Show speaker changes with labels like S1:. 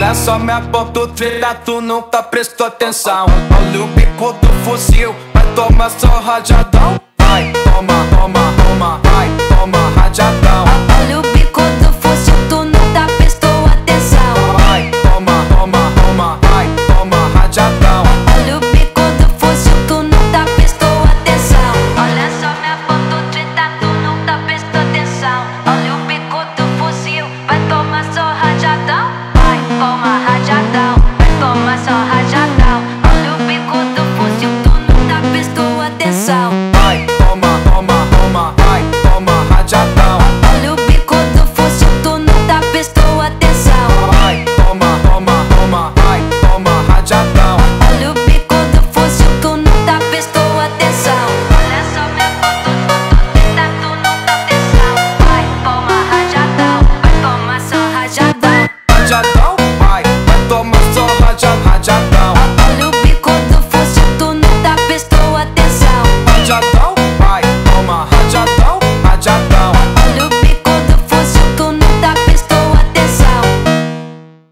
S1: Olha só minha ponta trilha, tu nunca prestou atenção. Olha o bico do fuzil, vai tomar só rajadão. Vai, toma, toma, toma, vai, toma rajadão.